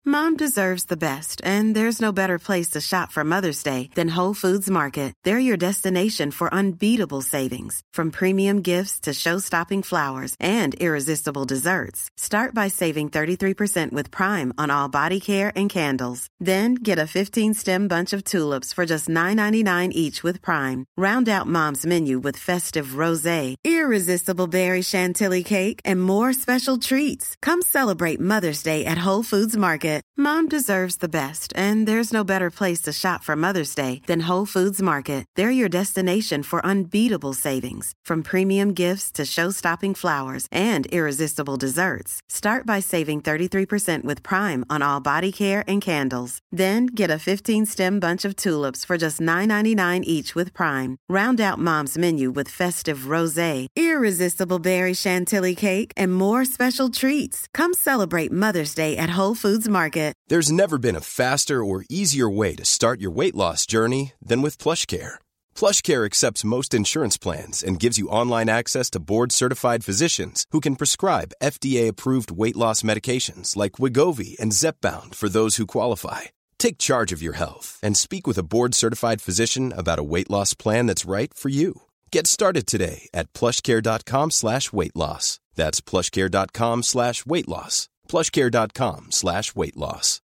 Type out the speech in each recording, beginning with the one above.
Mom deserves the best, and there's no better place to shop for Mother's Day than Whole Foods Market. They're your destination for unbeatable savings, from premium gifts to show-stopping flowers and irresistible desserts. Start by saving 33% with Prime on all body care and candles. Then get a 15-stem bunch of tulips for just $9.99 each with Prime. Round out Mom's menu with festive rosé, irresistible berry chantilly cake, and more special treats. Come celebrate Mother's Day at Whole Foods Market. Mom deserves the best, and there's no better place to shop for Mother's Day than Whole Foods Market. They're your destination for unbeatable savings, from premium gifts to show-stopping flowers and irresistible desserts. Start by saving 33% with Prime on all body care and candles. Then get a 15-stem bunch of tulips for just $9.99 each with Prime. Round out Mom's menu with festive rosé, irresistible berry chantilly cake, and more special treats. Come celebrate Mother's Day at Whole Foods Market. There's never been a faster or easier way to start your weight loss journey than with PlushCare. PlushCare accepts most insurance plans and gives you online access to board-certified physicians who can prescribe FDA-approved weight loss medications like Wegovy and Zepbound for those who qualify. Take charge of your health and speak with a board-certified physician about a weight loss plan that's right for you. Get started today at plushcare.com/weight loss. That's plushcare.com/weight loss. plushcare.com/weight loss.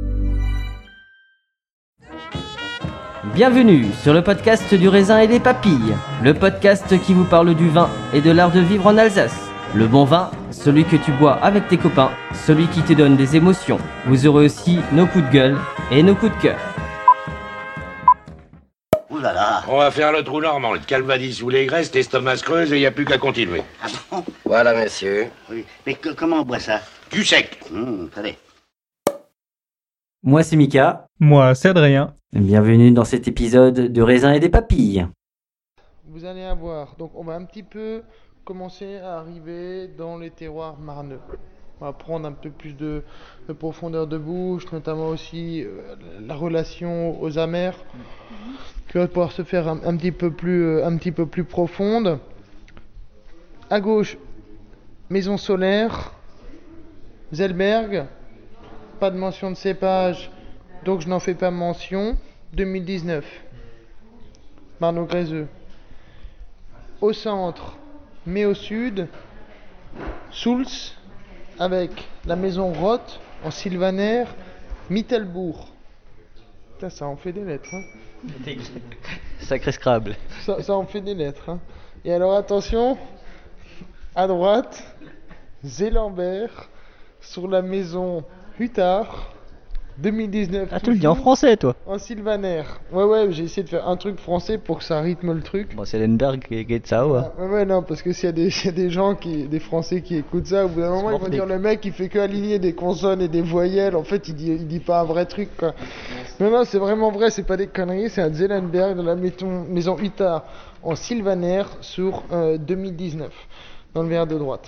Bienvenue sur le podcast du raisin et des papilles, le podcast qui vous parle du vin et de l'art de vivre en Alsace. Le bon vin, celui que tu bois avec tes copains, celui qui te donne des émotions. Vous aurez aussi nos coups de gueule et nos coups de cœur. Ouh là là. On va faire le trou normand, le calvadis sous les graisses, l'estomac se creuse et il n'y a plus qu'à continuer. Ah bon? Voilà, monsieur. Oui. Mais comment on boit ça? Du sec. Allez. Moi c'est Mika. Moi, c'est Adrien. Bienvenue dans cet épisode de Raisin et des papilles. Vous allez avoir, donc on va un petit peu commencer à arriver dans les terroirs marneux. On va prendre un peu plus de profondeur de bouche, notamment aussi la relation aux amers, qui va pouvoir se faire un petit peu plus profonde. À gauche, Maison Solaire, Zellberg, pas de mention de cépage, donc je n'en fais pas mention. 2019, Marno-Gréseux. Au centre, mais au sud, Soultz, avec la maison Roth en sylvaner, Mittelbourg. Putain, ça en fait des lettres. Hein. Sacré Scrabble. Ça en fait des lettres. Hein. Et alors attention, à droite, Zélambert, sur la maison Huttard, 2019. Ah, tu le dis en français, toi? En sylvaner. Ouais, j'ai essayé de faire un truc français pour que ça rythme le truc. Bon, c'est Lenberg qui est ça, ouais. Ouais, non, parce que s'il y a des gens des Français qui écoutent ça, au bout d'un moment, ils vont dire le mec, il fait que aligner des consonnes et des voyelles. En fait, il dit pas un vrai truc, quoi. Non, c'est vraiment vrai, c'est pas des conneries. C'est un Zellenberg de la maison Huttard en sylvaner sur 2019, dans le verre de droite.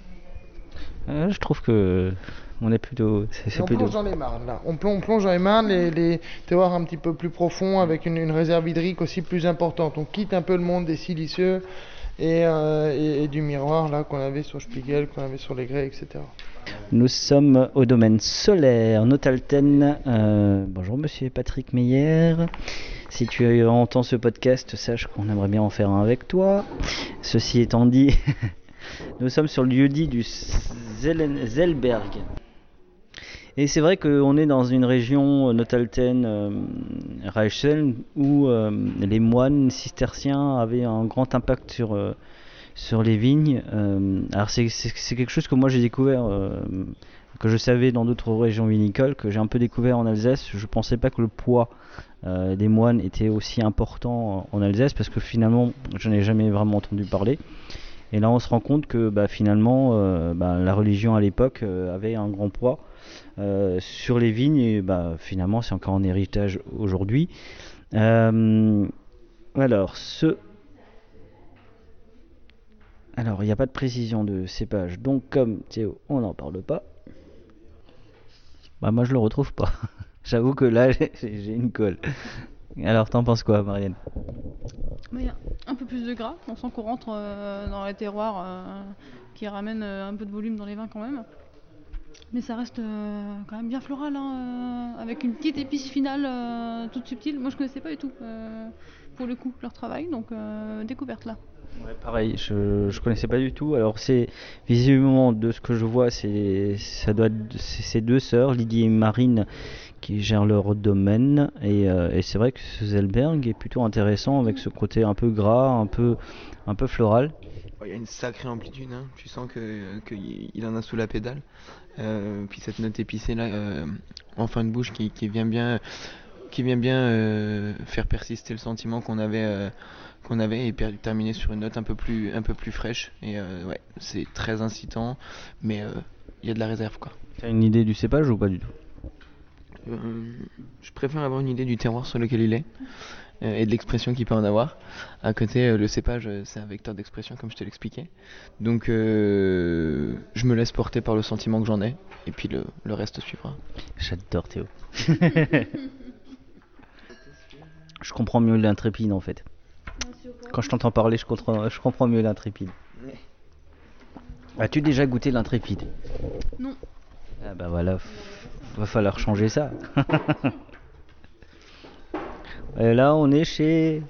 Je trouve que on est plutôt. On plonge dans les marnes, là. On plonge dans les marnes, les terroirs un petit peu plus profonds, avec une réserve hydrique aussi plus importante. On quitte un peu le monde des siliceux et du miroir, là, qu'on avait sur Spiegel, qu'on avait sur les grès, etc. Nous sommes au domaine solaire, Notalten. Bonjour, monsieur Patrick Meyer. Si tu entends ce podcast, sache qu'on aimerait bien en faire un avec toi. Ceci étant dit, nous sommes sur le lieu-dit du Zellberg. Et c'est vrai qu'on est dans une région Notalten, Reichsel, où les moines cisterciens avaient un grand impact sur les vignes. Alors c'est quelque chose que moi j'ai découvert, que je savais dans d'autres régions vinicoles, que j'ai un peu découvert en Alsace. Je pensais pas que le poids des moines était aussi important en Alsace, parce que finalement je n'ai jamais vraiment entendu parler. Et là on se rend compte que finalement la religion à l'époque avait un grand poids sur les vignes, et finalement c'est encore un héritage aujourd'hui. Alors il n'y a pas de précision de cépage, donc comme Théo on n'en parle pas, moi je le retrouve pas. J'avoue que là j'ai une colle. Alors t'en penses quoi, Marianne? Il y a un peu plus de gras, on sent qu'on rentre dans les terroirs qui ramènent un peu de volume dans les vins quand même. Mais ça reste quand même bien floral, hein, avec une petite épice finale toute subtile. Moi je connaissais pas du tout pour le coup leur travail, donc découverte là. Ouais, pareil, je connaissais pas du tout. Alors c'est visiblement de ce que je vois, c'est deux sœurs, Lydie et Marine, qui gèrent leur domaine. Et c'est vrai que ce Zellberg est plutôt intéressant avec ce côté un peu gras, un peu floral. Il y a une sacrée amplitude, hein. Tu sens qu'il en a sous la pédale. Puis cette note épicée là en fin de bouche qui vient bien faire persister le sentiment qu'on avait et terminer sur une note un peu plus fraîche. Et ouais, c'est très incitant, mais il y a de la réserve, quoi. T'as une idée du cépage ou pas du tout? Je préfère avoir une idée du terroir sur lequel il est et de l'expression qu'il peut en avoir. À côté, le cépage, c'est un vecteur d'expression comme je te l'expliquais. Donc je me laisse porter par le sentiment que j'en ai, et puis le reste suivra. J'adore Théo. Je comprends mieux l'intrépide en fait. Quand je t'entends parler, je comprends mieux l'intrépide. As-tu déjà goûté l'intrépide? Non. Ah bah voilà, va falloir changer ça. Et là on est chez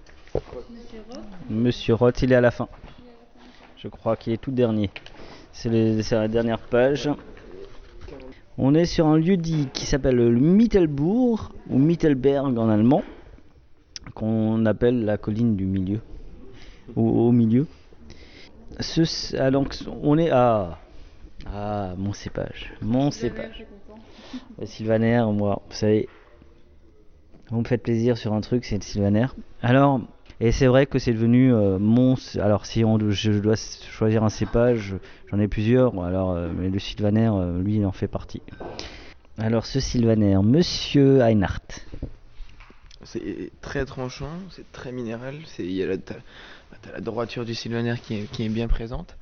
Monsieur Roth, il est à la fin. Je crois qu'il est tout dernier. C'est la dernière page. On est sur un lieu-dit qui s'appelle le Mittelbourg, ou Mittelberg en allemand, qu'on appelle la colline du milieu, au milieu. Alors, on est à... Ah, mon cépage. Le Sylvaner, moi, vous savez, vous me faites plaisir sur un truc, c'est le Sylvaner. Alors, et c'est vrai que c'est devenu alors si je dois choisir un cépage, j'en ai plusieurs, alors, mais le Sylvaner, lui, il en fait partie. Alors ce Sylvaner, Monsieur Einhardt. C'est très tranchant, c'est très minéral, t'as la droiture du Sylvaner qui est bien présente.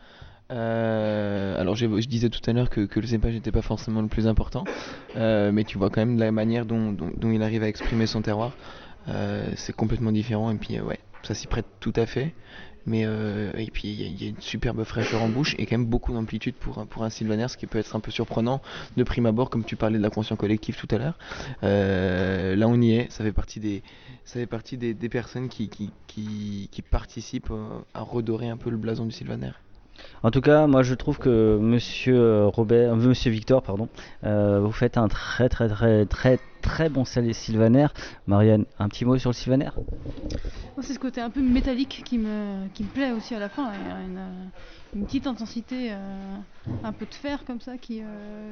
Alors je disais tout à l'heure que le cépage n'était pas forcément le plus important, mais tu vois quand même la manière dont il arrive à exprimer son terroir, c'est complètement différent, et puis ouais, ça s'y prête tout à fait. Mais et puis il y a une superbe fraîcheur en bouche et quand même beaucoup d'amplitude pour un Sylvaner, ce qui peut être un peu surprenant de prime abord, comme tu parlais de la conscience collective tout à l'heure. Là on y est, ça fait partie des personnes qui participent à redorer un peu le blason du Sylvaner. En tout cas, moi je trouve que Monsieur Victor, vous faites un très bon Sylvaner. Marianne, un petit mot sur le Sylvaner? Moi, c'est ce côté un peu métallique qui me plaît aussi à la fin. Il y a une petite intensité, un peu de fer comme ça qui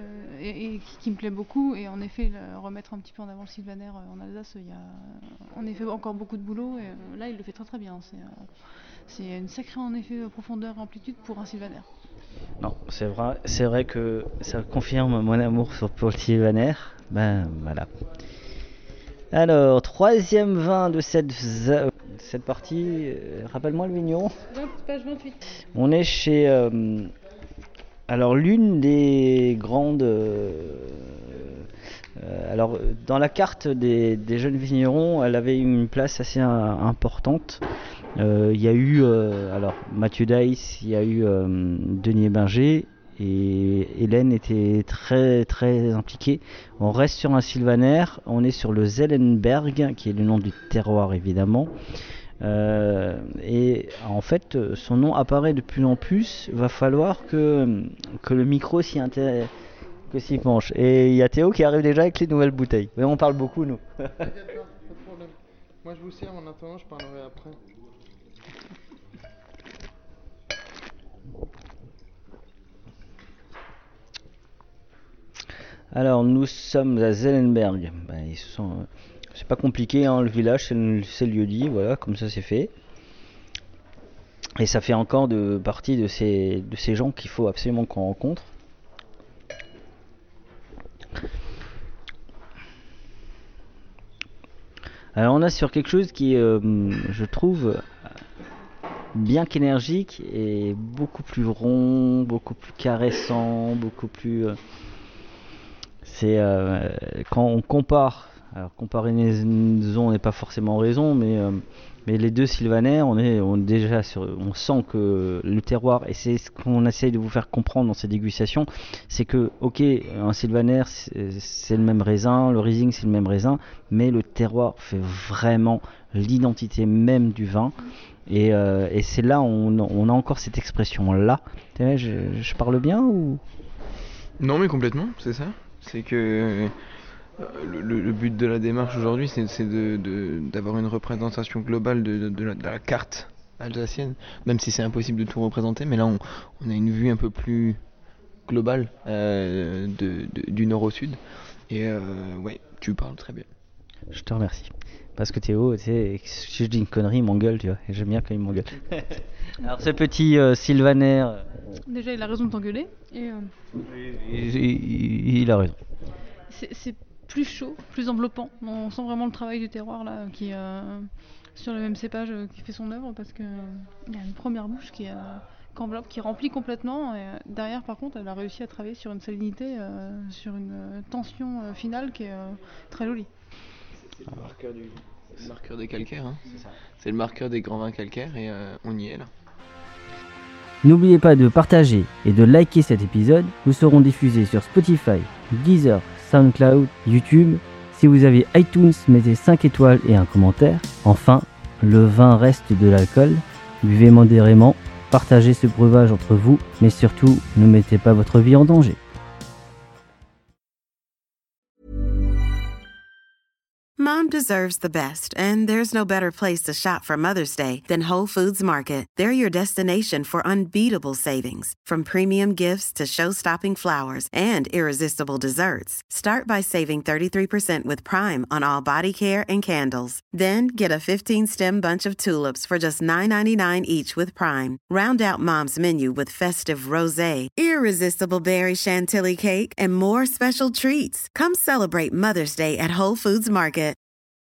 me plaît beaucoup. Et en effet, remettre un petit peu en avant le Sylvaner en Alsace, il y a en effet encore beaucoup de boulot. Et là, il le fait très très bien. C'est une sacrée en effet profondeur et amplitude pour un Sylvaner. Non, c'est vrai que ça confirme mon amour pour le Sylvaner. Ben voilà. Alors, troisième vin de cette partie. Rappelle-moi le vigneron. Page 28. On est chez alors l'une des grandes alors dans la carte des jeunes vignerons, elle avait une place assez importante. Il y a eu alors Mathieu Daïs, il y a eu Denis Binger, et Hélène était très très impliquée. On reste sur un Sylvaner, on est sur le Zellenberg, qui est le nom du terroir évidemment. Et en fait son nom apparaît de plus en plus. Va falloir que le micro s'y penche. Et il y a Théo qui arrive déjà avec les nouvelles bouteilles. Mais on parle beaucoup nous. T'inquiète pas, pas de problème. Moi je vous sers en attendant, je parlerai après. Alors nous sommes à Zellenberg. C'est pas compliqué, hein, le village, c'est le lieu-dit, voilà, comme ça c'est fait. Et ça fait encore partie de ces gens qu'il faut absolument qu'on rencontre. Alors on a sur quelque chose qui est, je trouve, bien qu'énergique et beaucoup plus rond, beaucoup plus caressant, beaucoup plus... quand on compare alors comparaison n'est pas forcément raison, mais les deux sylvaner, on sent que le terroir, et c'est ce qu'on essaye de vous faire comprendre dans ces dégustations, c'est que, ok, un sylvaner, c'est le même raisin, le Riesling, c'est le même raisin, mais le terroir fait vraiment l'identité même du vin. Et c'est là où on a encore cette expression-là. Je parle bien ou... Non, mais complètement, c'est ça. C'est que le but de la démarche aujourd'hui, c'est d'avoir une représentation globale de la carte alsacienne, même si c'est impossible de tout représenter, mais là on a une vue un peu plus globale du nord au sud. Et ouais, tu parles très bien. Je te remercie. Parce que Théo, tu sais, si je dis une connerie, il m'engueule, tu vois. Et j'aime bien quand il m'engueule. Alors ce petit sylvaner... Déjà, il a raison de t'engueuler. Et il a raison. c'est plus chaud, plus enveloppant. On sent vraiment le travail du terroir là, qui sur le même cépage qui fait son œuvre, parce que il y a une première bouche qui enveloppe, qui remplit complètement. Et derrière, par contre, elle a réussi à travailler sur une salinité, sur une tension finale qui est très jolie. C'est le marqueur des calcaires, hein. C'est le marqueur des grands vins calcaires et on y est là. N'oubliez pas de partager et de liker cet épisode. Nous serons diffusés sur Spotify, Deezer, SoundCloud, YouTube. Si vous avez iTunes, mettez 5 étoiles et un commentaire. Enfin, le vin reste de l'alcool. Buvez modérément, partagez ce breuvage entre vous, mais surtout, ne mettez pas votre vie en danger. Mom deserves the best, and there's no better place to shop for Mother's Day than Whole Foods Market. They're your destination for unbeatable savings, from premium gifts to show-stopping flowers and irresistible desserts. Start by saving 33% with Prime on all body care and candles. Then get a 15-stem bunch of tulips for just $9.99 each with Prime. Round out Mom's menu with festive rosé, irresistible berry chantilly cake, and more special treats. Come celebrate Mother's Day at Whole Foods Market.